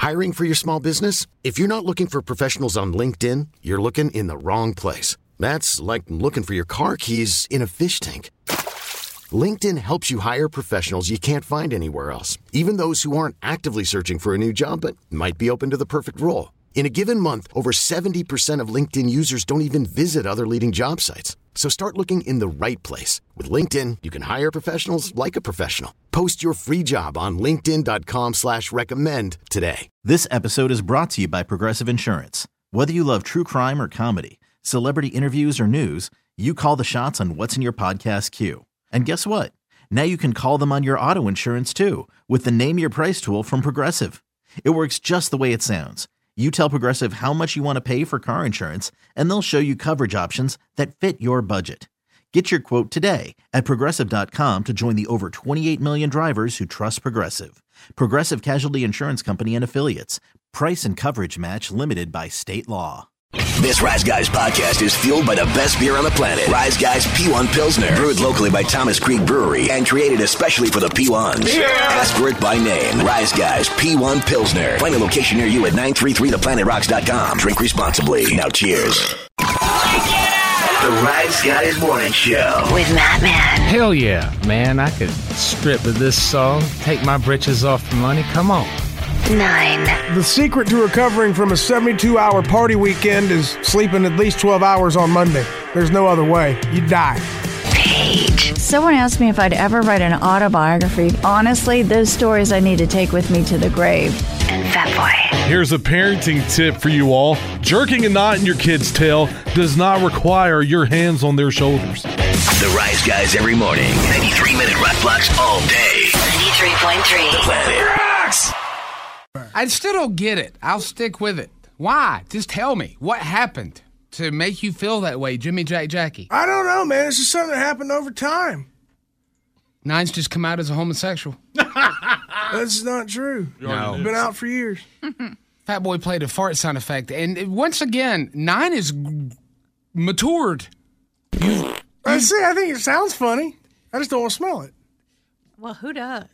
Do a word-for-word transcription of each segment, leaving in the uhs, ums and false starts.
Hiring for your small business? If you're not looking for professionals on LinkedIn, you're looking in the wrong place. That's like looking for your car keys in a fish tank. LinkedIn helps you hire professionals you can't find anywhere else, even those who aren't actively searching for a new job but might be open to the perfect role. In a given month, over seventy percent of LinkedIn users don't even visit other leading job sites. So start looking in the right place. With LinkedIn, you can hire professionals like a professional. Post your free job on linkedin dot com slash recommend today. This episode is brought to you by Progressive Insurance. Whether you love true crime or comedy, celebrity interviews or news, you call the shots on what's in your podcast queue. And guess what? Now you can call them on your auto insurance too with the Name Your Price tool from Progressive. It works just the way it sounds. You tell Progressive how much you want to pay for car insurance, and they'll show you coverage options that fit your budget. Get your quote today at Progressive dot com to join the over twenty-eight million drivers who trust Progressive. Progressive Casualty Insurance Company and Affiliates. Price and coverage match limited by state law. This Rise Guys podcast is fueled by the best beer on the planet. Rise Guys P one Pilsner. Brewed locally by Thomas Creek Brewery and created especially for the P ones. Yeah. Ask for it by name. Rise Guys P one Pilsner. Find a location near you at nine three three the planet rocks dot com. Drink responsibly. Now cheers. The Rise Guys Morning Show. With Matt Man. Hell yeah, man. I could strip to this song, take my britches off for money. Come on. Nine. The secret to recovering from a seventy-two hour party weekend is sleeping at least twelve hours on Monday. There's no other way. You die. Paige. Someone asked me if I'd ever write an autobiography. Honestly, those stories I need to take with me to the grave. And Fatboy. Here's a parenting tip for you all. Jerking a knot in your kid's tail does not require your hands on their shoulders. The Rise Guys every morning. ninety-three minute rock blocks all day. ninety-three point three. The Planet Rocks. I still don't get it. I'll stick with it. Why? Just tell me. What happened to make you feel that way, Jimmy Jack Jackie? I don't know, man. It's just something that happened over time. Nine's just come out as a homosexual. That's not true. No. Been out for years. Fat Boy played a fart sound effect. And once again, Nine is matured. I see. I think it sounds funny. I just don't want to smell it. Well, who does?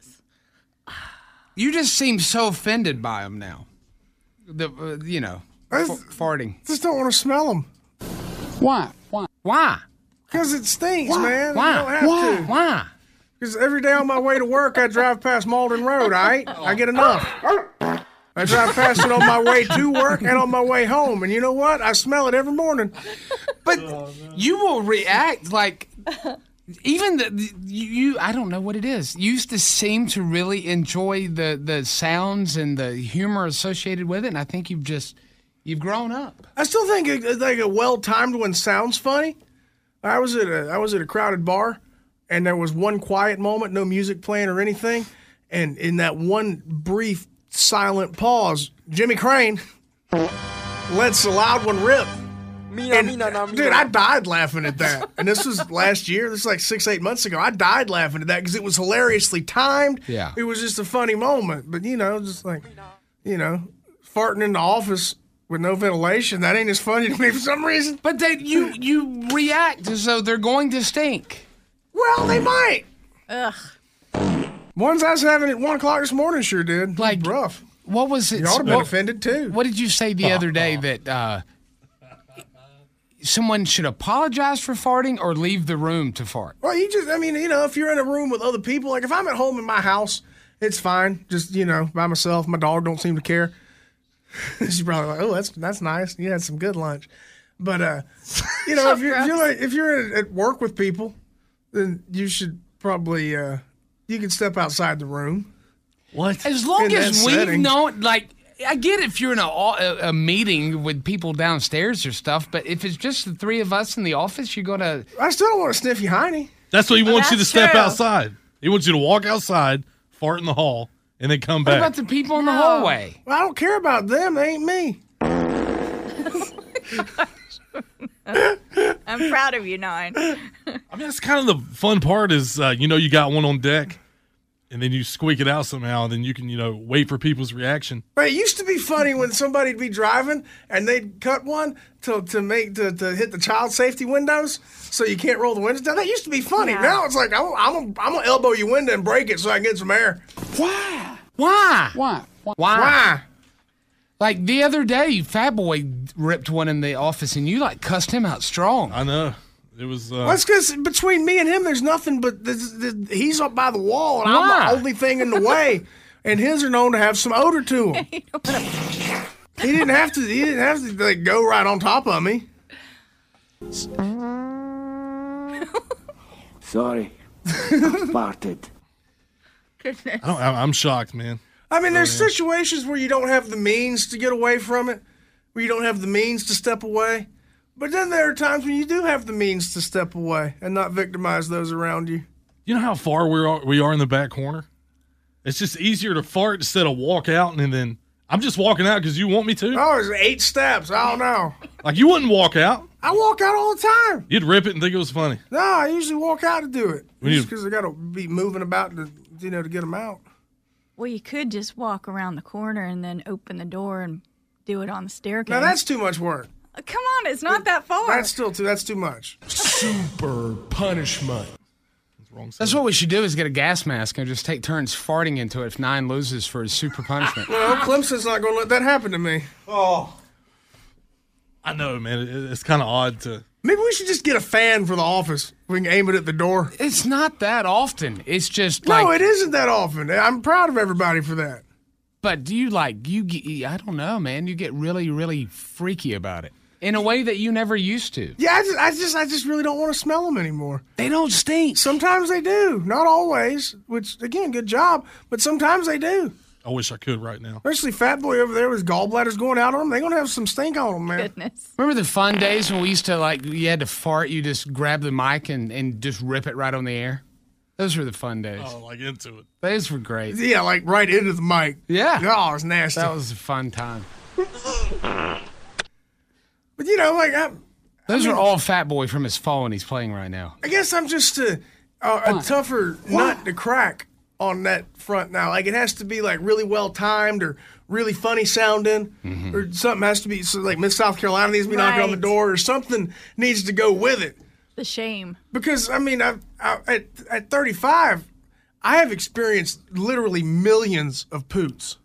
You just seem so offended by him now. The uh, you know, f- farting. Just don't want to smell them. Why? Why? Why? Because it stinks, Why? man. Why? You don't have Why? to. Why? Because every day on my way to work, I drive past Malden Road, all right? I get enough. I drive past it on my way to work and on my way home. And you know what? I smell it every morning. But oh, no. You will react like... Even the, the you, you, I don't know what it is. You used to seem to really enjoy the, the sounds and the humor associated with it, and I think you've just you've grown up. I still think it, like a well timed one sounds funny. I was at a I was at a crowded bar, and there was one quiet moment, no music playing or anything, and in that one brief silent pause, Jimmy Crane lets a loud one rip. Mina, and, mina, na, mina. Dude, I died laughing at that. And this was last year. This is like six, eight months ago. I died laughing at that because it was hilariously timed. Yeah. It was just a funny moment. But, you know, just like, you know, farting in the office with no ventilation, that ain't as funny to me for some reason. But they, you you react as though they're going to stink. Well, they might. Ugh. Ones I was having at one o'clock this morning sure did. Like, rough. What was it? You ought to have been what, offended, too. What did you say the other day that... Uh, someone should apologize for farting or leave the room to fart? Well, you just, I mean, you know, if you're in a room with other people, like if I'm at home in my house, it's fine. Just, you know, by myself. My dog don't seem to care. She's probably like, oh, that's that's nice. You had some good lunch. But, uh, you know, So if you're, if you're, gross. like, if you're at work with people, then you should probably, uh, you can step outside the room. What? As long In as that we've setting. known, like, I get if you're in a, a, a meeting with people downstairs or stuff, but if it's just the three of us in the office, you're going to... I still don't want to sniff you, hiney. That's what he Well, wants you to that's step true. outside. He wants you to walk outside, fart in the hall, and then come What back. about the people in the No. hallway? Well, I don't care about them. They ain't me. I'm proud of you, Nine. I mean, that's kind of the fun part is, uh, you know, you got one on deck, and then you squeak it out somehow, and then you can, you know, wait for people's reaction. But it used to be funny when somebody'd be driving and they'd cut one to to make to, to hit the child safety windows so you can't roll the windows down. That used to be funny. Yeah. Now it's like I'm I'm I'm gonna elbow your window and break it so I can get some air. Why? Why? Why? Why? Why? Why? Like the other day, Fat Boy ripped one in the office, and you like cussed him out strong. I know. It was. Uh, Well, it's because between me and him, there's nothing but this, this, he's up by the wall, and Why? I'm the only thing in the way. And his are known to have some odor to him. He didn't have to. He didn't have to like, go right on top of me. Sorry, I farted. Goodness. I don't, I- I'm shocked, man. I mean, there's situations where you don't have the means to get away from it, where you don't have the means to step away. But then there are times when you do have the means to step away and not victimize those around you. You know how far we are, we are in the back corner? It's just easier to fart instead of walk out, and then I'm just walking out because you want me to. Oh, it's eight steps. I don't know. Like, you wouldn't walk out. I walk out all the time. You'd rip it and think it was funny. No, I usually walk out to do it. We need- Just because I got to be moving about to, you know, to get them out. Well, you could just walk around the corner and then open the door and do it on the staircase. Now that's too much work. Uh, Come on, it's not that far. That's still too. That's too much. Super punishment. That's wrong. That's what we should do is get a gas mask and just take turns farting into it if nine loses for his super punishment. Well, Clemson's not going to let that happen to me. Oh. I know, man. It, it's kind of odd to. Maybe we should just get a fan for the office. We can aim it at the door. It's not that often. It's just No, like. it isn't that often. I'm proud of everybody for that. But do you like, you get, I don't know, man. You get really, really freaky about it in a way that you never used to. Yeah, I just, I just, I just really don't want to smell them anymore. They don't stink. Sometimes they do, not always. Which again, good job. But sometimes they do. I wish I could right now. Especially Fat Boy over there with his gallbladders going out on him. They're gonna have some stink on them, man. Goodness. Remember the fun days when we used to, like, you had to fart, you just grab the mic and, and just rip it right on the air? Those were the fun days. Oh, like into it. Those were great. Yeah, like right into the mic. Yeah. Oh, it was nasty. That was a fun time. But you know, like I, Those I are mean, all Fat Boy from his phone he's playing right now. I guess I'm just a, a, a tougher nut to crack on that front now. Like it has to be like really well timed or really funny sounding, Mm-hmm. or something has to be so like Miss South Carolina needs to be knocking on the Right. door, or something needs to go with it. The shame. Because I mean, I, I, at at thirty-five, I have experienced literally millions of poots.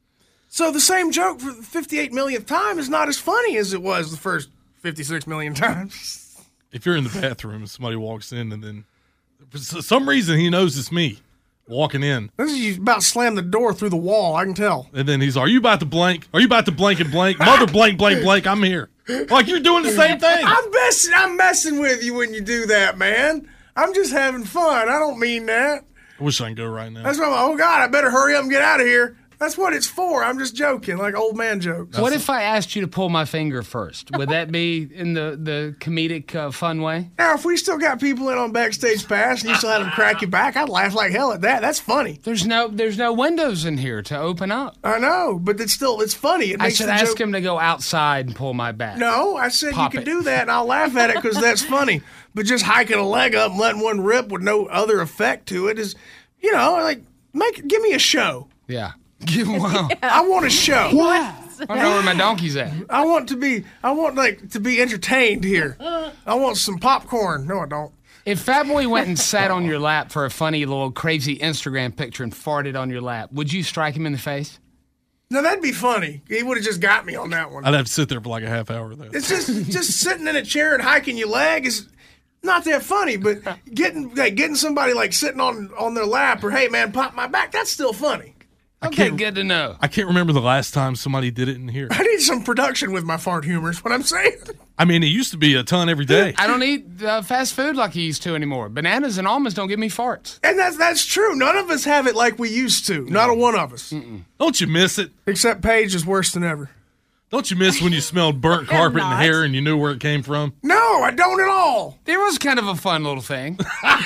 So the same joke for the fifty-eight millionth time is not as funny as it was the first fifty-six million times. If you're in the bathroom and somebody walks in and then for s- some reason he knows it's me walking in, This is you about to slam the door through the wall. I can tell. and then he's, "Are you about to blank? Are you about to blank and blank? Mother blank blank blank. I'm here." Like you're doing the same thing. I'm messing. I'm messing with you when you do that, man. I'm just having fun. I don't mean that. I wish I could go right now. That's why I'm like, oh God, I better hurry up and get out of here. That's what it's for. I'm just joking, like old man jokes. What if I asked you to pull my finger first? Would that be in the, the comedic, uh, fun way? Now, if we still got people in on Backstage Pass and you still had them crack you back, I'd laugh like hell at that. That's funny. There's no there's no windows in here to open up. I know, but it's still it's funny. It I makes should the ask joke- him to go outside and pull my back. No, I said Pop you can it. do that, and I'll laugh at it because that's funny. But just hiking a leg up and letting one rip with no other effect to it is, you know, like make give me a show. Yeah. Give him one. I want a show. I don't know where my donkey's at. I want to be. I want like to be entertained here. I want some popcorn. No, I don't. If Fat Boy went and sat on your lap for a funny little crazy Instagram picture and farted on your lap, would you strike him in the face? No, that'd be funny. He would have just got me on that one. I'd have to sit there for like a half hour though. It's just just sitting in a chair and hiking your leg is not that funny, but getting like getting somebody like sitting on on their lap or hey man, pop my back, that's still funny. Okay, good to know. I can't remember the last time somebody did it in here. I need some production with my fart humor is what I'm saying. I mean, it used to be a ton every day. I don't eat uh, fast food like I used to anymore. Bananas and almonds don't give me farts. And that's that's true. None of us have it like we used to. Not a one of us. Don't you miss it? Except Paige is worse than ever. Don't you miss when you smelled burnt carpet and not. hair and you knew where it came from? No, I don't at all. There was kind of a fun little thing.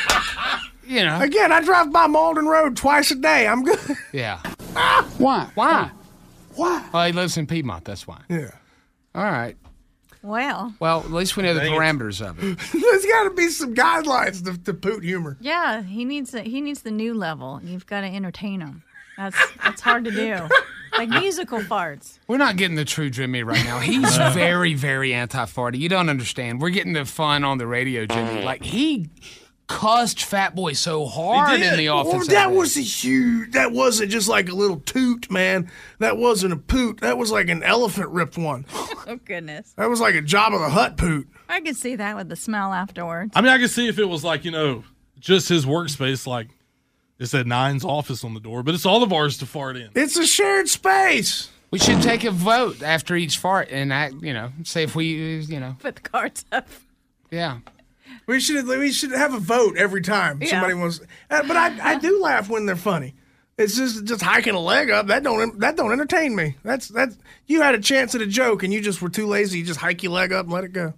You know. Again, I drive by Malden Road twice a day. I'm good. Yeah. Why? Why? Why? Well, he lives in Piedmont, that's why. Yeah. All right. Well, Well, at least we know the Dang it. parameters of it. There's got to be some guidelines to, to poot humor. yeah, he needs the, he needs the new level. You've got to entertain him. That's that's hard to do. Like musical farts. We're not getting the true Jimmy right now. He's very, very anti-farty. You don't understand. We're getting the fun on the radio, Jimmy. Like, he cussed Fat Boy so hard in the office. Well, that was a huge. That wasn't just like a little toot, man. That wasn't a poot. That was like an elephant ripped one. Oh, goodness. That was like a Jabba the Hutt poot. I could see that with the smell afterwards. I mean, I could see if it was like, you know, just his workspace, like it said Nine's office on the door, but it's all of ours to fart in. It's a shared space. We should take a vote after each fart and act, you know, say if we, you know. Put the cards up. Yeah. We should we should have a vote every time Yeah. somebody wants. Uh, but I, I do laugh when they're funny. It's just just hiking a leg up. That don't that don't entertain me. That's that's you had a chance at a joke and you just were too lazy. You just hike your leg up and let it go.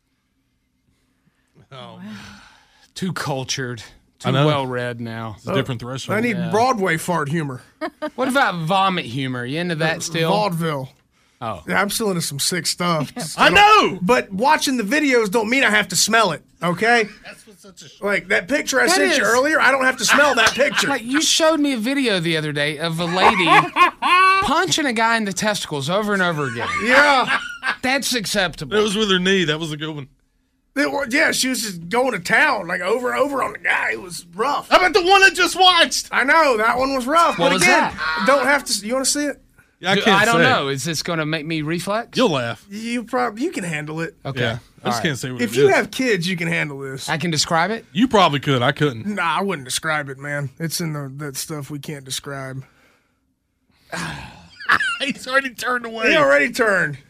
Oh, Too cultured. Too I know. well read now. It's a different threshold. I need Yeah. Broadway fart humor. What about vomit humor? You into that still? Vaudeville. Oh. Yeah, I'm still into some sick stuff. I know! But watching the videos don't mean I have to smell it, okay? That's what's such a... Like that picture I That sent you is- earlier, I don't have to smell that picture. Like, you showed me a video the other day of a lady punching a guy in the testicles over and over again. Yeah. That's acceptable. It was with her knee. That was a good one. It was, yeah, she was just going to town, like over and over on the guy. It was rough. How about the one I just watched? I know, that one was rough. What but was again, that? don't have to, you want to see it? Yeah, I Do- can't I don't say. know. Is this going to make me reflex? You'll laugh. You probably, you can handle it. Okay. Yeah. I All just right. can't say what If it you is. have kids, you can handle this. I can describe it? You probably could. I couldn't. Nah, I wouldn't describe it, man. It's in the that stuff we can't describe. He's already turned away. He already turned.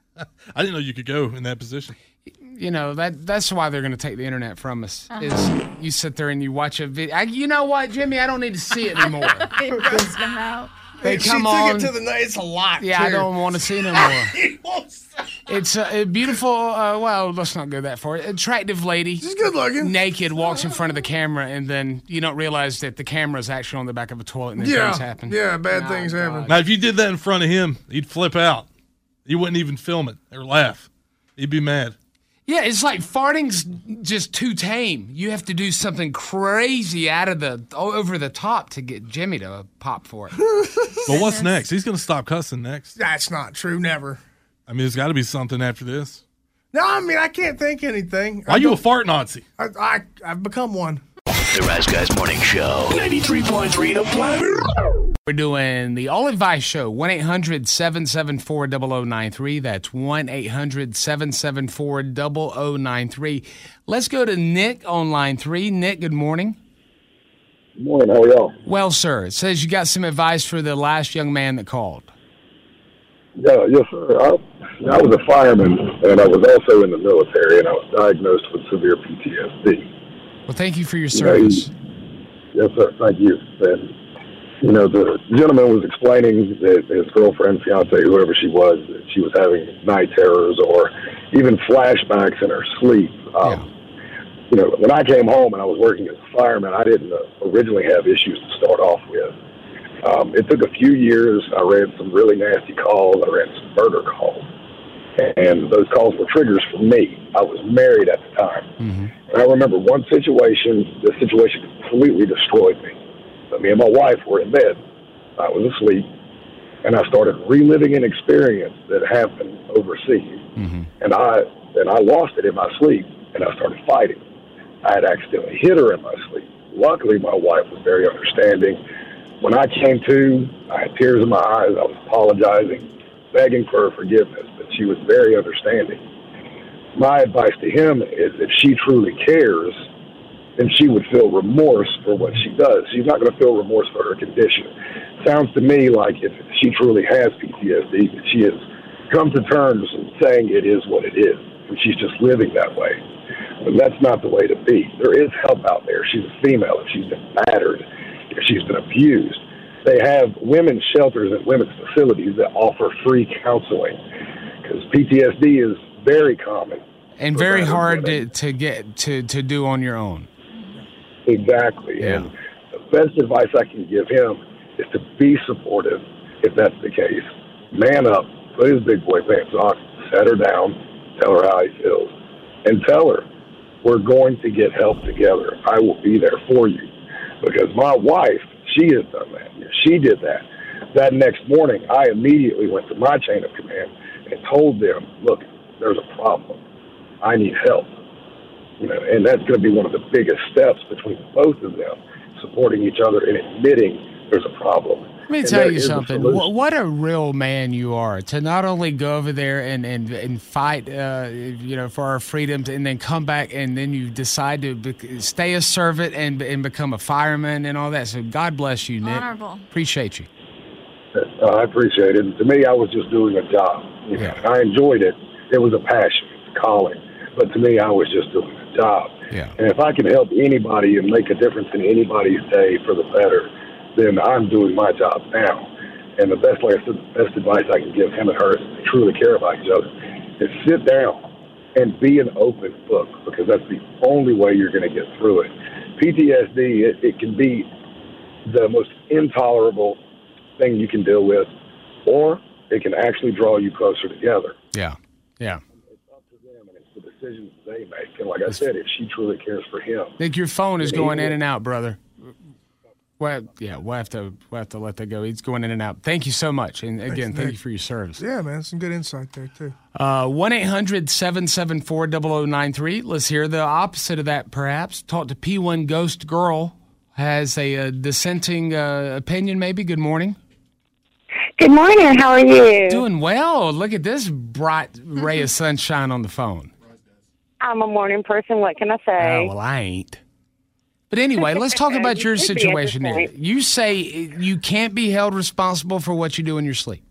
I didn't know you could go in that position. You know, that that's why they're going to take the internet from us. Is you sit there and you watch a video. I, you know what, Jimmy? I don't need to see it anymore. It does come out. They she come took on. it to the night. It's a lot. Yeah, I too. don't want to see no more. It's a, a beautiful, uh, well, let's not go that far. Attractive lady. She's good looking. Naked, walks in front of the camera, and then you don't realize that the camera is actually on the back of a toilet and then Yeah, things happen. yeah, bad Oh, things God. happen. Now, if you did that in front of him, he'd flip out. He wouldn't even film it or laugh. He'd be mad. Yeah, it's like farting's just too tame. You have to do something crazy out of the over the top to get Jimmy to pop for it. But what's next? He's going to stop cussing next. That's not true. Never. I mean, there's got to be something after this. No, I mean I can't think anything. Why I are you a don't- fart Nazi? I, I I've become one. The Rise Guys Morning Show. ninety-three point three The Planet. We're doing the All Advice Show, one eight hundred seven seven four zero zero nine three. That's one eight hundred seven seven four zero zero nine three. Let's go to Nick on line three. Nick, good morning. Good morning. How are y'all? Well, sir, it says you got some advice for the last young man that called. Yeah, yes, sir. I, I was a fireman, and I was also in the military, and I was diagnosed with severe P T S D. Well, thank you for your You know, service. he- yes, sir. Thank you. And, you know, the gentleman was explaining that his girlfriend, fiance, whoever she was, that she was having night terrors or even flashbacks in her sleep. Um, You know, when I came home and I was working as a fireman, I didn't uh, originally have issues to start off with. Um, it took a few years. I ran some really nasty calls. I ran some murder calls. And those calls were triggers for me. I was married at the time. And I remember one situation, this situation completely destroyed me. But me and my wife were in bed. I was asleep. And I started reliving an experience that happened overseas. And I and I lost it in my sleep, and I started fighting. I had accidentally hit her in my sleep. Luckily, my wife was very understanding. When I came to, I had tears in my eyes. I was apologizing, begging for her forgiveness, but she was very understanding. My advice to him is if she truly cares, then she would feel remorse for what she does. She's not going to feel remorse for her condition. Sounds to me like if she truly has P T S D, that she has come to terms with saying it is what it is, and she's just living that way. But that's not the way to be. There is help out there. She's a female. If she's been battered, if she's been abused, they have women's shelters and women's facilities that offer free counseling, because P T S D is very common. And for very battered hard women. to, to get to, to do on your own. Exactly. Yeah. And the best advice I can give him is to be supportive if that's the case. Man up, put his big boy pants on, set her down, tell her how he feels, and tell her, we're going to get help together. I will be there for you. Because my wife, she has done that. She did that. That next morning, I immediately went to my chain of command and told them, look, there's a problem. I need help. You know, and that's going to be one of the biggest steps between both of them, supporting each other and admitting there's a problem. Let me And tell that you is the something. solution. What, what a real man you are to not only go over there and, and, and fight, uh, you know, for our freedoms, and then come back and then you decide to be, stay a servant and and become a fireman and all that. So God bless you, Nick. Honorable. Appreciate you. Uh, I appreciate it. To me, I was just doing a job. You know, Yeah. I enjoyed it. It was a passion, it's a calling. But to me, I was just doing a job. Yeah. And if I can help anybody and make a difference in anybody's day for the better, then I'm doing my job now. And the best, like I said, the best advice I can give him and her is to truly care about each other is sit down and be an open book, because that's the only way you're going to get through it. P T S D, it, it can be the most intolerable thing you can deal with, or it can actually draw you closer together. Yeah. Yeah. It's up to them, and it's the decisions they make. And like I said, if she truly cares for him. Nick, your phone is then he going in will- and out, brother. Well, yeah, we'll have to we'll have to let that go. He's going in and out. Thank you so much, and again, Thanks, thank Nick. you for your service. Yeah, man, some good insight there too. Uh, one eight hundred seven seven four zero zero nine three. Let's hear the opposite of that, perhaps. Talk to P one Ghost Girl. Has a, uh dissenting uh, opinion, maybe. Good morning. Good morning. How are you? Doing well. Look at this bright ray of sunshine on the phone. I'm a morning person. What can I say? Oh, well, I ain't. But anyway, let's talk about your You should be situation at there. this point. You say you can't be held responsible for what you do in your sleep.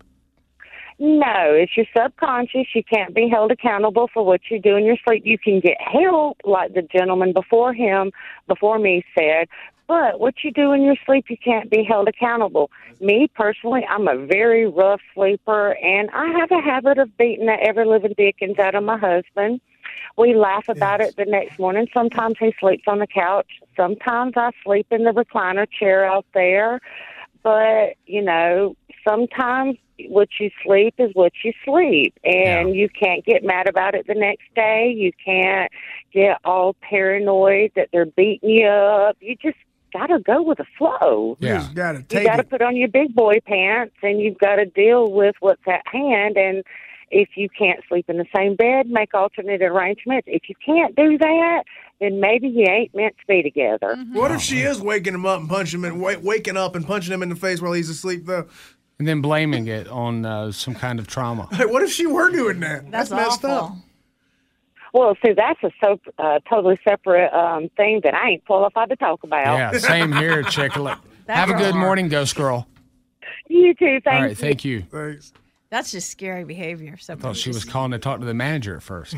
No, it's your subconscious. You can't be held accountable for what you do in your sleep. You can get help, like the gentleman before him, before me said, but what you do in your sleep, you can't be held accountable. Me, personally, I'm a very rough sleeper, and I have a habit of beating the ever living dickens out of my husband. We laugh about it the next morning. Sometimes he sleeps on the couch. Sometimes I sleep in the recliner chair out there. But, you know, sometimes what you sleep is what you sleep. And you can't get mad about it the next day. You can't get all paranoid that they're beating you up. You just got to go with the flow. You just got to You take got to it. put on your big boy pants, and you've got to deal with what's at hand. And if you can't sleep in the same bed, make alternate arrangements. If you can't do that, then maybe you ain't meant to be together. What if she is waking him up and punching him, and wa- waking up and punching him in the face while he's asleep, though? And then blaming it on uh, some kind of trauma. Hey, what if she were doing that? That's messed awful. up. Well, see, that's a so uh, totally separate um, thing that I ain't qualified to talk about. Yeah, same here, chick. Look, Have a good morning, Ghost Girl. You too. Thank All right, you. thank you. Thanks. That's just scary behavior. I thought she was calling to talk to the manager at first.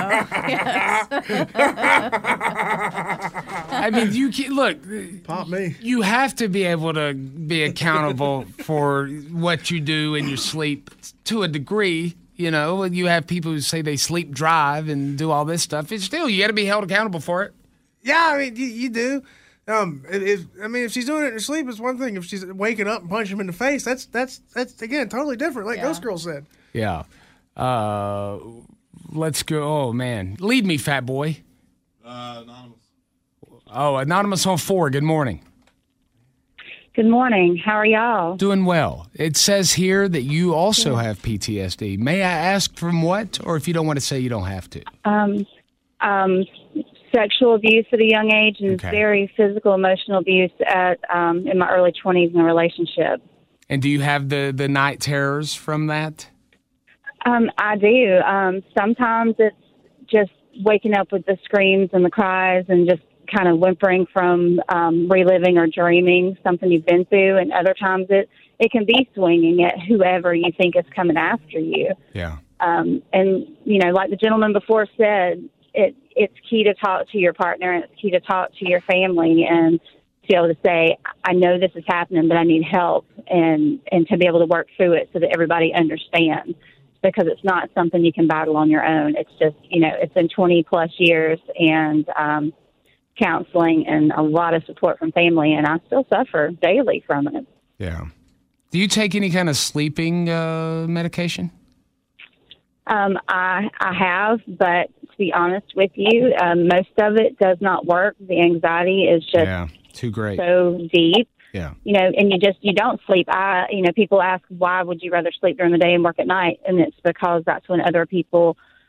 I mean, you can, look. Pop me. You have to be able to be accountable for what you do in your sleep to a degree. You know, you have people who say they sleep drive and do all this stuff. It's still, you got to be held accountable for it. Yeah, I mean, you, you do. Um, if, if I mean, if she's doing it in her sleep, it's one thing. If she's waking up and punching him in the face, that's that's that's again totally different. Like Ghost Girl said. Yeah. Uh, let's go. Oh, man. Lead me, fat boy. Uh, anonymous. Oh, Anonymous on four. Good morning. Good morning. How are y'all? Doing well. It says here that you also have P T S D. May I ask from what? Or if you don't want to say, you don't have to. Um, um, sexual abuse at a young age and Okay. very physical, emotional abuse at um, in my early twenties in a relationship. And do you have the, the night terrors from that? Um, I do. Um, sometimes it's just waking up with the screams and the cries and just kind of whimpering from um, reliving or dreaming something you've been through. And other times it, it can be swinging at whoever you think is coming after you. Yeah. Um, and, you know, like the gentleman before said, it, it's key to talk to your partner and it's key to talk to your family and to be able to say, I know this is happening, but I need help, and, and to be able to work through it so that everybody understands, because it's not something you can battle on your own. It's just, you know, it's been twenty plus years and um, counseling and a lot of support from family, and I still suffer daily from it. Yeah. Do you take any kind of sleeping uh, medication? Um, I I have, but to be honest with you, um, most of it does not work. The anxiety is just Yeah, too great. so deep, Yeah. you know, and you just you don't sleep. I you know, people ask why would you rather sleep during the day and work at night, and it's because that's when other people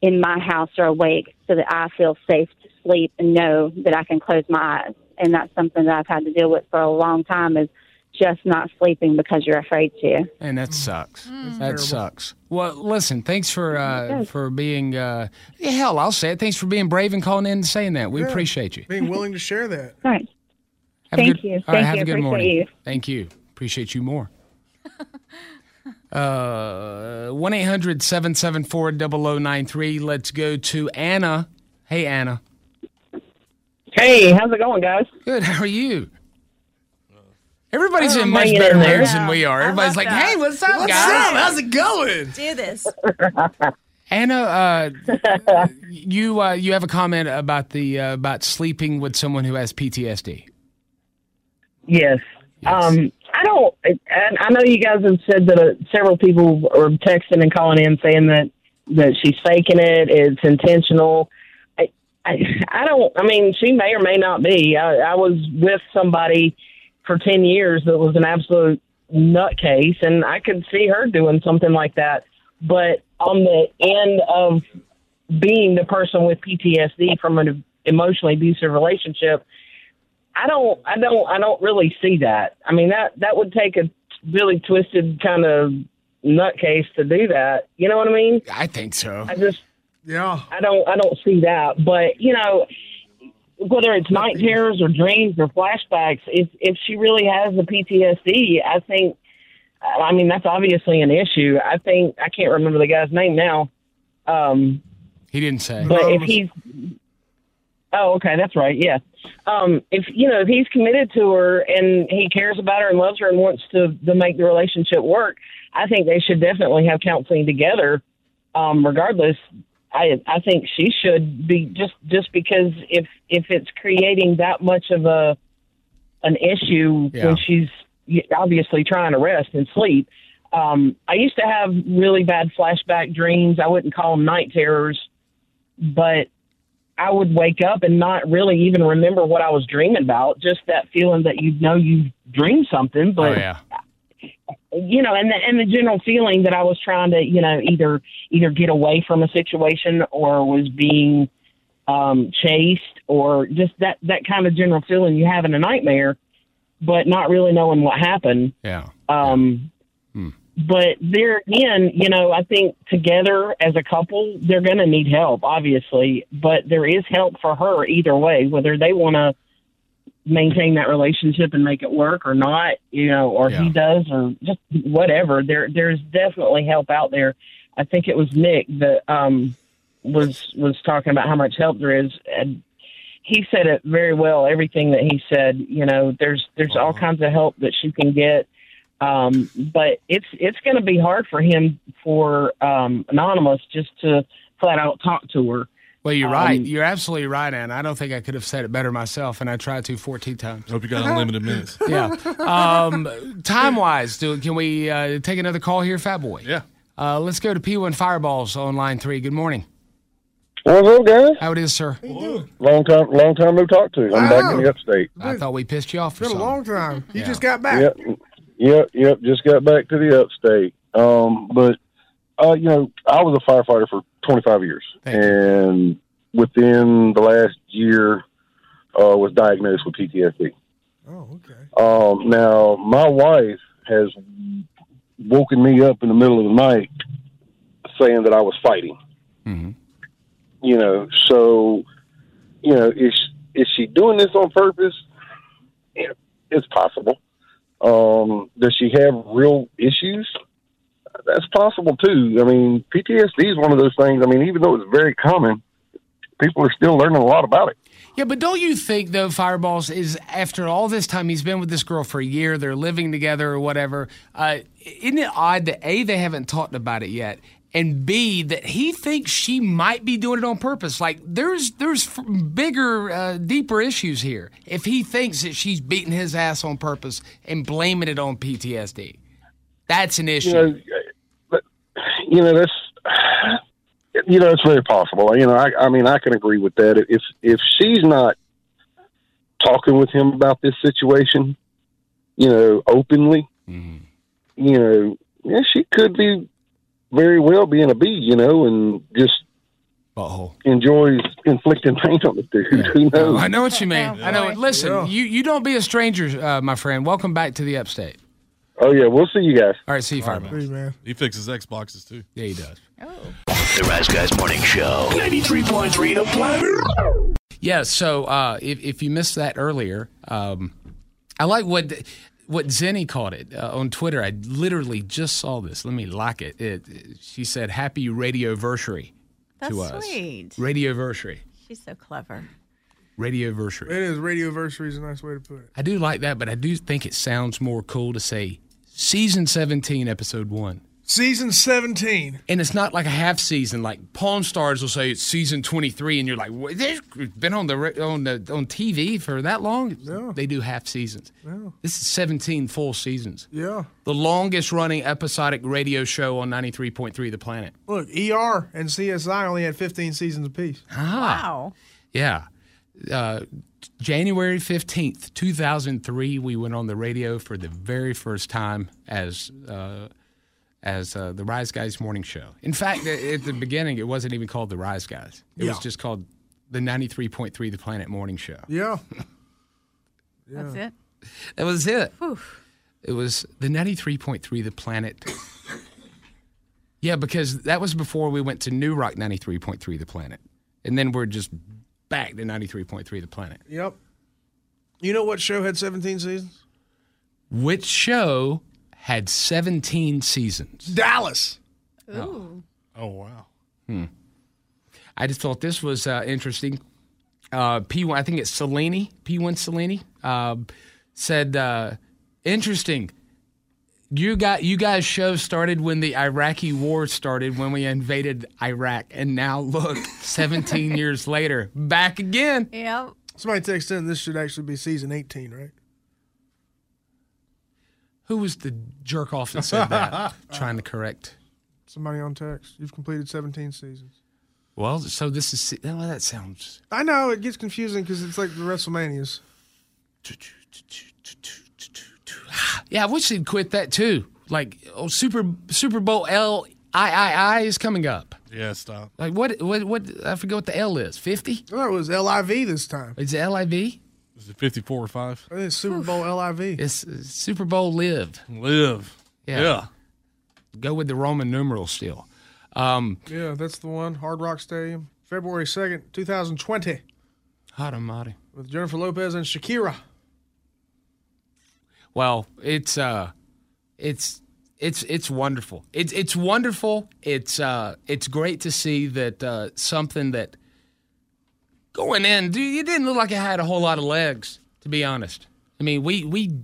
in my house are awake so that I feel safe to sleep and know that I can close my eyes. And that's something that I've had to deal with for a long time, is just not sleeping because you're afraid to. And that sucks. Mm. That sucks. Well, listen, thanks for uh, for being, uh, yeah, hell, I'll say it. Thanks for being brave and calling in and saying that. We Yeah. appreciate you. Being willing to share that. All right. Have a Thank good, you. All right, Thank have you. a good Appreciate morning. you. Thank you. Appreciate you more. Uh, one eight hundred seven seven four zero zero nine three. Let's go to Anna. Hey, Anna. Hey, how's it going, guys? Good. How are you? Everybody's Oh, in much hanging better in there. moods than we are. I Everybody's love like, that. hey, what's up, What's guys? up? How's it going? Do this. Anna, uh, you uh, you have a comment about the uh, about sleeping with someone who has P T S D. Yes. Yes. Um, I don't. I, I know you guys have said that uh, several people are texting and calling in saying that that she's faking it. It's intentional. I, I, I don't. I mean, she may or may not be. I, I was with somebody for ten years that was an absolute nutcase, and I could see her doing something like that. But on the end of being the person with P T S D from an emotionally abusive relationship, I don't, I don't, I don't really see that. I mean, that, that would take a really twisted kind of nutcase to do that. You know what I mean? I think so. I just, Yeah. I don't, I don't see that. But you know, whether it's night terrors or dreams or flashbacks, if if she really has the P T S D, I think, I mean, that's obviously an issue. I think, I can't remember the guy's name now. Um, He didn't say. but if he's, oh, okay, that's right, yeah. Um, if, you know, if he's committed to her and he cares about her and loves her and wants to, to make the relationship work, I think they should definitely have counseling together. Um, regardless, I I think she should be, just just because if if it's creating that much of a an issue Yeah. when she's obviously trying to rest and sleep. Um, I used to have really bad flashback dreams. I wouldn't call them night terrors, but I would wake up and not really even remember what I was dreaming about. Just that feeling that you know you dreamed something, but Oh, yeah. you know, and the and the general feeling that I was trying to, you know, either either get away from a situation or was being um, chased, or just that that kind of general feeling you have in a nightmare, but not really knowing what happened. Yeah. Um, Hmm. But there again, you know, I think together as a couple, they're going to need help, obviously. But there is help for her either way, whether they want to maintain that relationship and make it work or not, you know, or Yeah. he does, or just whatever. There, there's definitely help out there. I think it was Nick that um, was was talking about how much help there is, and he said it very well. Everything that he said, you know, there's there's all kinds of help that she can get. Um, but it's it's going to be hard for him, for um, Anonymous, just to flat out talk to her. Well, you're Um, right. You're absolutely right, Anna. I don't think I could have said it better myself, and I tried to fourteen times. Hope you got unlimited minutes. Yeah. Um, time-wise, do, can we uh, take another call here, Fat Boy? Yeah. Uh, let's go to P one Fireballs on line three. Good morning. What's up, guys? How it is, sir? Long time, long time no talk to. I'm back in the upstate. I thought we pissed you off for It's been a something. long time. You Yeah. just got back. Yep, yep, yep. Just got back to the upstate. Um, but uh, you know, I was a firefighter for twenty-five years, Thank you. and within the last year, uh, was diagnosed with P T S D. Oh, okay. Um, now my wife has woken me up in the middle of the night saying that I was fighting. Mm-hmm. You know, so, you know, is is she doing this on purpose? Yeah, it's possible. Um, does she have real issues? That's possible too. I mean, P T S D is one of those things. I mean, even though it's very common, people are still learning a lot about it. Yeah, but don't you think, though, Fireballs, is after all this time, he's been with this girl for a year, they're living together or whatever, uh, isn't it odd that, A, they haven't talked about it yet, and B, that he thinks she might be doing it on purpose? Like, there's there's f- bigger, uh, deeper issues here. If he thinks that she's beating his ass on purpose and blaming it on P T S D, that's an issue. You know, but, you know that's you know it's very possible. You know, I, I mean, I can agree with that. If if she's not talking with him about this situation, you know, openly, Mm-hmm. you know, yeah, she could be very well being a bee, you know, and just Butthole. enjoys inflicting pain on the dude. Yeah. Who knows? I know what you mean. Oh, I know. boy. Listen, Yeah. you, you don't be a stranger, uh, my friend. Welcome back to the Upstate. Oh yeah, we'll see you guys. All right, see you, All right, Fireman. Hey, man. He fixes Xboxes too. Yeah, he does. The Rise Guys Morning Show. ninety-three point three The Planet. Yeah, so uh, if, if you missed that earlier, um, I like what what Zenny called it uh, on Twitter. I literally just saw this. Let me like it. it she said, "Happy radioversary That's to us." sweet. Radioversary. She's so clever. Radioversary. It is. Radioversary is a nice way to put it. I do like that, but I do think it sounds more cool to say season seventeen, episode one. Season seventeen. And it's not like a half season. Like Pawn Stars will say it's season twenty-three, and you're like, what? They've been on the ra- on the on T V for that long? Yeah. They do half seasons. Yeah. This is seventeen full seasons. Yeah. The longest running episodic radio show on ninety-three point three The Planet. Look, E R and C S I only had fifteen seasons apiece. Ah, Wow. yeah. Uh, January fifteenth, two thousand three, we went on the radio for the very first time as uh, as uh, the Rise Guys Morning Show. In fact, at the beginning, it wasn't even called the Rise Guys. It Yeah. was just called the ninety-three point three The Planet Morning Show. Yeah. That's it. That was it. Whew. It was the ninety-three point three The Planet. Yeah, because that was before we went to New Rock ninety-three point three The Planet. And then we're just back to ninety-three point three The Planet. Yep. You know what show had seventeen seasons? Which show had seventeen seasons? Dallas. Ooh. Oh wow. Hmm. I just thought this was uh, interesting. Uh, P one, I think it's Cellini, P one Cellini, uh, said, uh, interesting. You got you guys' show started when the Iraqi war started, when we invaded Iraq, and now look, seventeen years later, back again. Yep. Somebody texted in this should actually be season eighteen, right? Who was the jerk off that said that? Trying to correct. Somebody on text. You've completed seventeen seasons. Well, so this is. Oh, that sounds. I know it gets confusing because it's like the WrestleManias. Yeah, I wish they'd quit that too. Like, oh, Super Super Bowl L I I I is coming up. Yeah, stop. Like what? What? What? I forget what the L is. Fifty? Oh, it was L I V this time. Is it L I V? Is it fifty-four or five? I think it's Super Bowl L I V. It's uh, Super Bowl Live. Live. Yeah. Yeah. Go with the Roman numerals still. Um, Yeah, that's the one. Hard Rock Stadium, February second, two thousand twenty, hot almighty. with Jennifer Lopez and Shakira. Well, it's uh, it's it's it's wonderful. It's it's wonderful. It's uh, it's great to see that uh, something that going in, dude, it didn't look like it had a whole lot of legs, to be honest. I mean, we we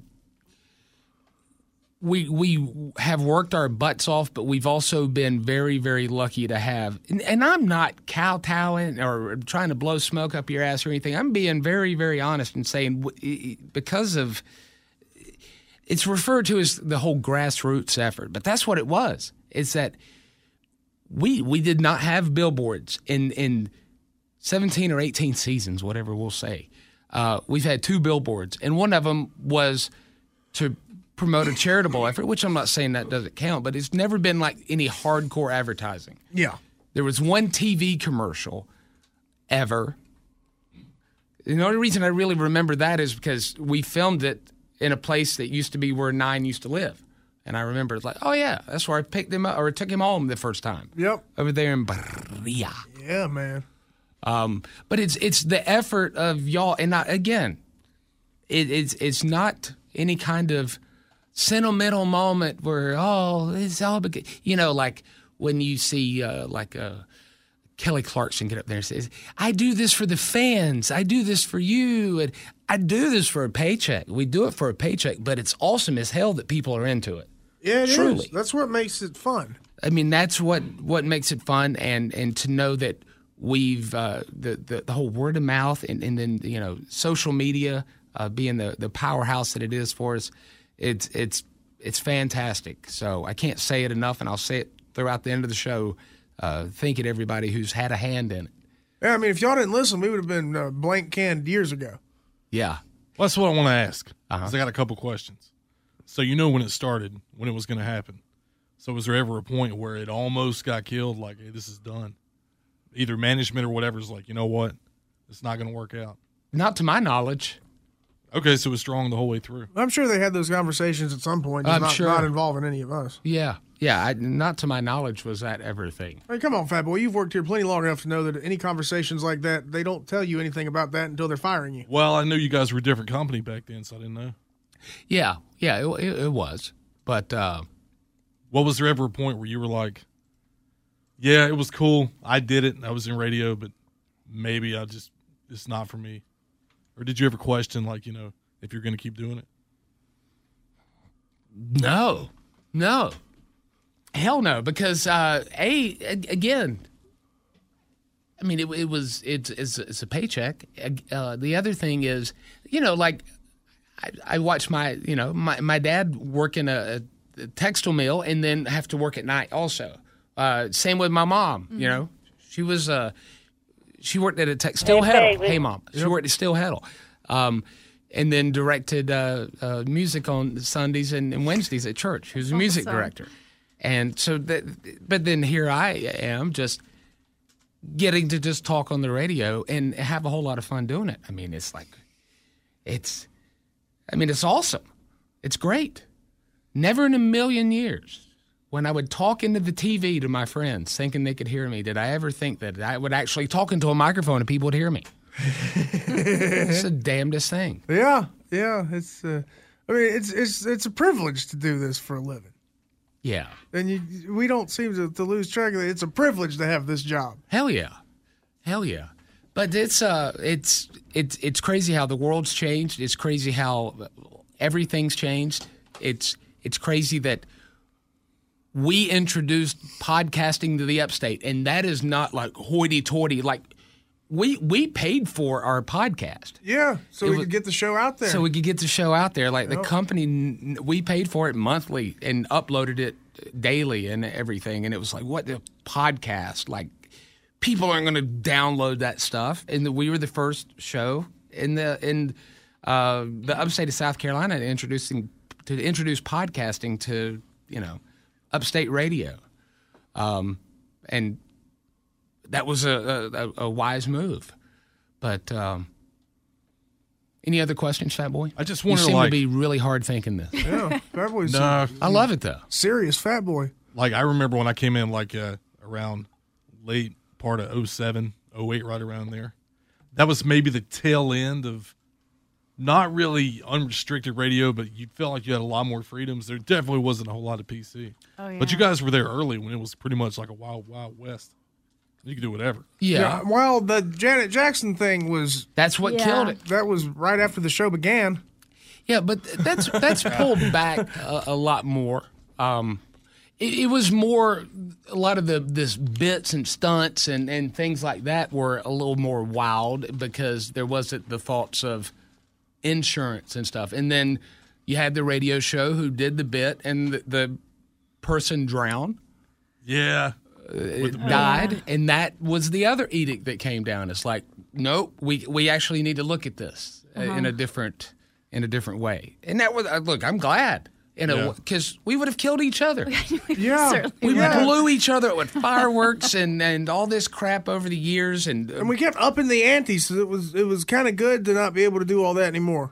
we we have worked our butts off, but we've also been very, very lucky to have. And, and I'm not kowtowing or trying to blow smoke up your ass or anything. I'm being very, very honest and saying w- because of. It's referred to as the whole grassroots effort, but that's what it was. It's that we we did not have billboards in in seventeen or eighteen seasons, whatever we'll say. Uh, we've had two billboards, and one of them was to promote a charitable effort, which I'm not saying that doesn't count, but it's never been like any hardcore advertising. Yeah. There was one T V commercial ever. And the only reason I really remember that is because we filmed it in a place that used to be where Nine used to live. And I remember it's like, oh, yeah, that's where I picked him up or took him home the first time. Yep. Over there in Barria. Yeah, man. Um, but it's it's the effort of y'all. And I, again, it, it's it's not any kind of sentimental moment where, oh, it's all because, you know, like when you see uh, like a Kelly Clarkson get up there and says, I do this for the fans. I do this for you. And I do this for a paycheck. We do it for a paycheck, but it's awesome as hell that people are into it. Yeah, it Truly. is. That's what makes it fun. I mean, that's what, what makes it fun. And, and to know that we've, uh, the, the, the whole word of mouth and, and then, you know, social media uh, being the, the powerhouse that it is for us, it's, it's, it's fantastic. So I can't say it enough, and I'll say it throughout the end of the show. Uh, thank you to everybody who's had a hand in it. Yeah, I mean, if y'all didn't listen, we would have been uh, blank canned years ago. Yeah. Well, that's what I want to ask. Uh-huh. 'Cause I got a couple questions. So you know when it started, when it was going to happen. So was there ever a point where it almost got killed, like, hey, this is done? either management or whatever is like, you know what, it's not going to work out? Not to my knowledge. Okay, so it was strong the whole way through. I'm sure they had those conversations at some point. Just I'm not, sure. not involving any of us. Yeah, yeah. I, not to my knowledge was that ever a thing. I mean, come on, Fat Boy. You've worked here plenty long enough to know that any conversations like that, they don't tell you anything about that until they're firing you. Well, I knew you guys were a different company back then, so I didn't know. Yeah, yeah, it, it, it was. But uh, what was there ever a point where you were like, yeah, it was cool, I did it, I was in radio, but maybe I just, it's not for me? Or did you ever question, like, you know, if you're going to keep doing it? No, no. Hell no, because, uh, A, again, I mean, it, it was, it's, it's, it's a paycheck. Uh, the other thing is, you know, like, I, I watch my, you know, my, my dad work in a, a textile mill and then have to work at night also. Uh, same with my mom, mm-hmm. you know. She was, uh, she worked at a textile Hey, Heddle. Hey, Mom. She yep. worked at Still Heddle. Um, and then directed uh, uh, music on Sundays and, and Wednesdays at church. She was a music awesome. director. And so, that, but then here I am just getting to just talk on the radio and have a whole lot of fun doing it. I mean, it's like, it's, I mean, it's awesome. It's great. Never in a million years when I would talk into the T V to my friends thinking they could hear me, did I ever think that I would actually talk into a microphone and people would hear me. It's the damnedest thing. Yeah, yeah. It's, uh, I mean, it's it's it's a privilege to do this for a living. Yeah. And you, we don't seem to, to lose track of it. It's a privilege to have this job. Hell yeah. Hell yeah. But it's uh it's it's it's crazy how the world's changed. It's crazy how everything's changed. It's it's crazy that we introduced podcasting to the upstate, and that is not like hoity-toity. Like we we paid for our podcast. Yeah, so It we was- could get the show out there. So we could get the show out there. Like Yep. the company, we paid for it monthly and uploaded it daily and everything. And it was like, what the podcast? Like people aren't going to download that stuff. And the, we were the first show in the in uh, the upstate of South Carolina to introducing to introduce podcasting to you know upstate radio, um, and that was a, a, a wise move. But um, any other questions, Fat Boy? I just you wonder, seem like- to be really hard thinking this. Yeah, Fat Boy's No. I love it though. serious Fat Boy. Like, I remember when I came in, like, uh, around late part of oh seven, oh eight, right around there. That was maybe the tail end of not really unrestricted radio, but you felt like you had a lot more freedoms. There definitely wasn't a whole lot of P C. Oh, yeah. But you guys were there early when it was pretty much like a wild, wild west. You could do whatever. Yeah. Well, the Janet Jackson thing was. That's what Yeah. killed it. That was right after the show began. Yeah, but that's that's pulled back a, a lot more. Um, it, it was more a lot of the this bits and stunts and, and things like that were a little more wild because there wasn't the thoughts of insurance and stuff. And then you had the radio show who did the bit and the, the person drowned. Yeah. It died, and that was the other edict that came down. It's like, nope, we we actually need to look at this uh in a different in a different way. And that was uh, look, I'm glad, you know, Yeah. because we would have killed each other. Yeah. Certainly We Yeah. blew each other with fireworks and, and all this crap over the years, and, uh, And we kept upping the ante, so it was it was kind of good to not be able to do all that anymore.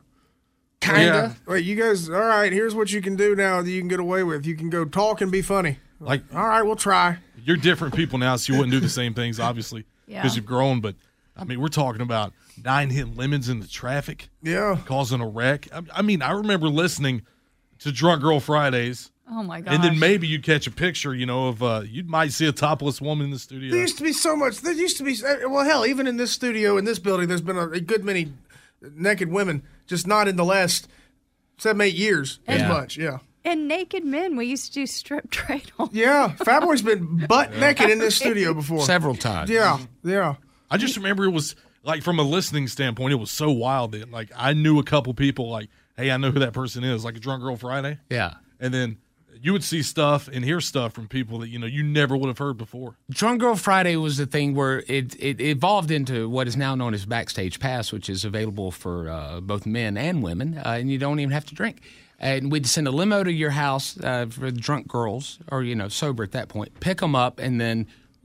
kinda. Wait, you guys, all right, here's what you can do now that you can get away with. You can go talk and be funny. Like, All right, we'll try. you're different people now, so you wouldn't do the same things, obviously, Yeah. because you've grown. But, I mean, we're talking about nine hit lemons in the traffic, Yeah. causing a wreck. I, I mean, I remember listening to Drunk Girl Fridays. Oh my gosh. And then maybe you catch a picture, you know, of uh, you might see a topless woman in the studio. There used to be so much. There used to be, well, hell, even in this studio, in this building, there's been a, a good many naked women, just not in the last seven, eight years as Yeah. much. Yeah. And naked men. We used to do strip trade on. Yeah. Fat Boy's been butt naked in this studio before. Several times. Yeah. Yeah. I just remember it was like from a listening standpoint, it was so wild that like I knew a couple people like, hey, I know who that person is, like a Drunk Girl Friday. Yeah. And then you would see stuff and hear stuff from people that, you know, you never would have heard before. Drunk Girl Friday was the thing where it, it evolved into what is now known as Backstage Pass, which is available for uh, both men and women, uh, and you don't even have to drink. And we'd send a limo to your house uh, for the drunk girls, or, you know, sober at that point, pick them up, and then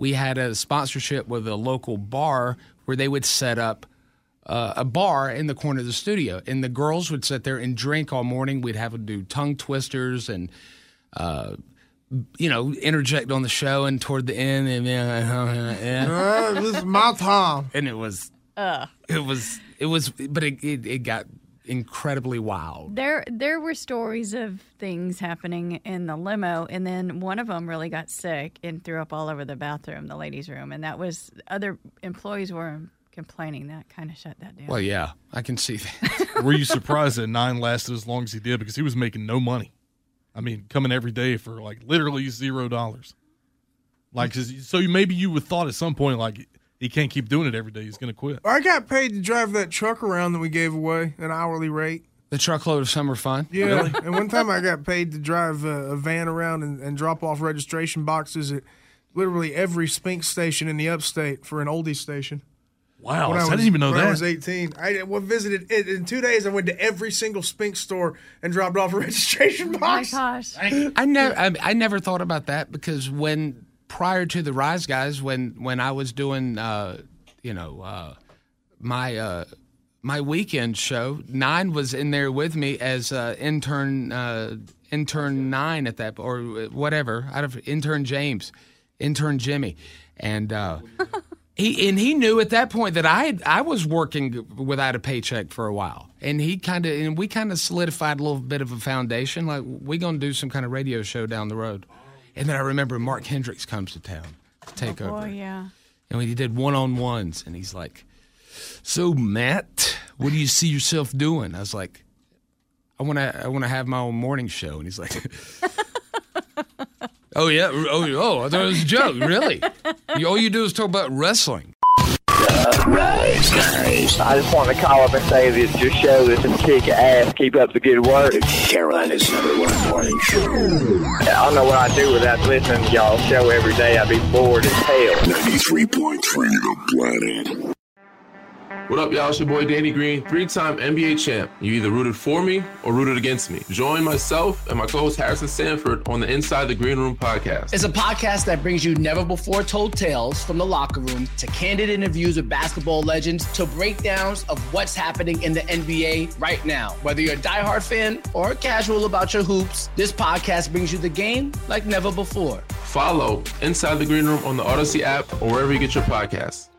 we had a sponsorship with a local bar where they would set up uh, a bar in the corner of the studio, and the girls would sit there and drink all morning. We'd have them do tongue twisters and, uh, you know, interject on the show, and toward the end, and then uh, this is my time. And it was, uh. it was, it was, but it, it, it got incredibly wild. There, there were stories of things happening in the limo, and then one of them really got sick and threw up all over the bathroom, the ladies' room, and that was other employees were complaining. That kind of shut that down. Well, yeah, I can see that. Were you surprised that Nine lasted as long as he did? Because he was making no money. I mean, coming every day for like literally zero dollars. Like, so maybe you would thought at some point like he can't keep doing it every day. He's going to quit. I got paid to drive that truck around that we gave away, an hourly rate. The truckload of summer fun? Yeah. Really? And one time I got paid to drive a, a van around and, and drop off registration boxes at literally every Spink station in the upstate for an oldie station. Wow, When I, was, didn't even know when that. I was eighteen. I visited it in two days. I went to every single Spink store and dropped off a registration box. Oh my gosh. I never, I, I never thought about that because when prior to the Rise Guys, when when I was doing, uh, you know, uh, my uh, my weekend show, Nine was in there with me as uh, intern uh, intern Nine at that, or whatever, out of intern James, intern Jimmy, and. Uh, He and he knew at that point that I had, I was working without a paycheck for a while, and he kind of and we kind of solidified a little bit of a foundation. Like, we're gonna do some kind of radio show down the road, and then I remember Mark Hendricks comes to town to take oh, over. boy, yeah. And he did one on ones, and he's like, "So Matt, what do you see yourself doing?" I was like, "I want to I want to have my own morning show," and he's like. Oh, yeah. Oh, oh, I thought it was a joke. Really? You, all you do is talk about wrestling. Uh, Rise Guys. I just want to call up and say that your show is some kick ass. Keep up the good work. Carolina's number one morning show. I don't know what I'd do without listening to y'all's show every day. I'd be bored as hell. ninety-three point three The Planet. What up, y'all? It's your boy Danny Green, three-time N B A champ. You either rooted for me or rooted against me. Join myself and my co-host Harrison Sanford on the Inside the Green Room podcast. It's a podcast that brings you never-before-told tales from the locker room to candid interviews with basketball legends to breakdowns of what's happening in the N B A right now. Whether you're a diehard fan or casual about your hoops, this podcast brings you the game like never before. Follow Inside the Green Room on the Odyssey app or wherever you get your podcasts.